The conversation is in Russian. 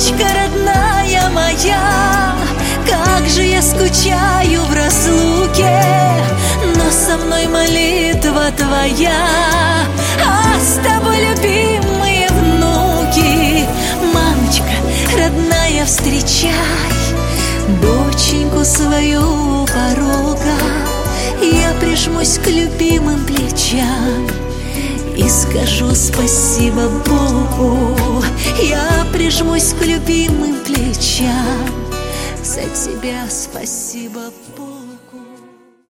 Мамочка родная моя, как же я скучаю в разлуке, но со мной молитва твоя, а с тобой любимые внуки. Мамочка родная, встречай доченьку свою у порога. Я прижмусь к любимым плечам и скажу спасибо Богу. Я прижмусь к любимым плечам, за тебя спасибо Богу.